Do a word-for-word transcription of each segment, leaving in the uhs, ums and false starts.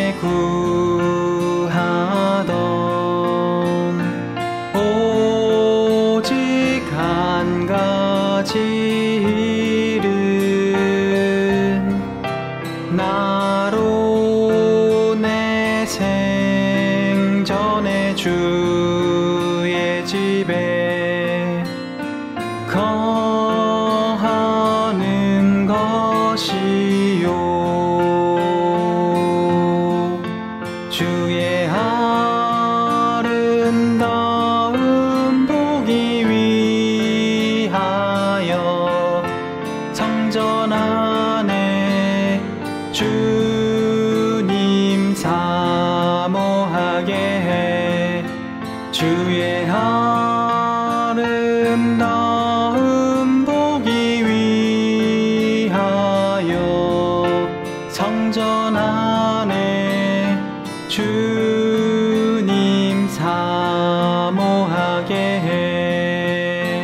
구하던 오직 한 가지 일은 나로 내 생전에 주의 집에 거하는 것이요 주의 아름다움 보기 위하여 성전 안에 주님 사모하게 해 주의 아름다움 보기 위하여 성전 안에 주님 사모하게 해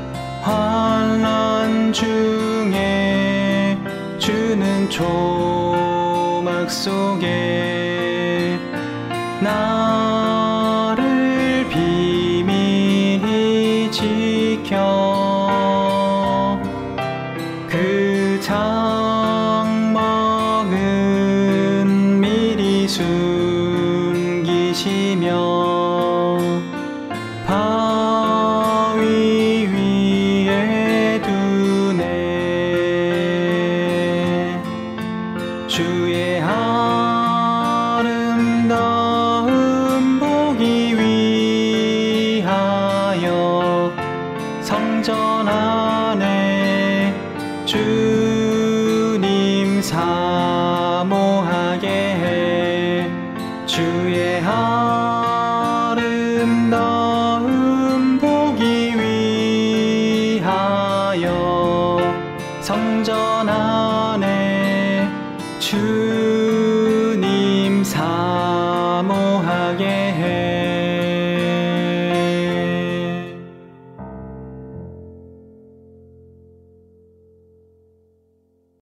환난 중에 주는 조막 속에 나를 비밀히 지켜 그 장막은 미리 숨기시며 바위 위에 두네 주의 아름다움 보기 위하여 성전 안에 주님 사모하게 해 주의 아름다움 보기 위하여 성전 안에 주님 사모하게